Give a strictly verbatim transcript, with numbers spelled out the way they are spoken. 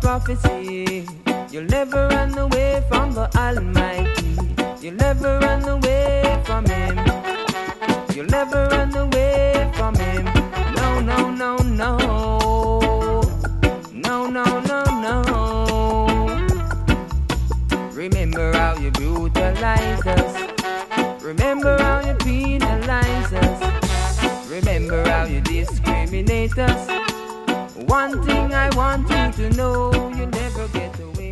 prophecy. You'll never run away from the Almighty. You'll never run away from Him. You'll never run away from Him. No, no, no, no. No, no, no, no. Remember how you brutalize us. Remember how you penalize us. Remember how you discriminate us. One thing I want you to know, you never get away.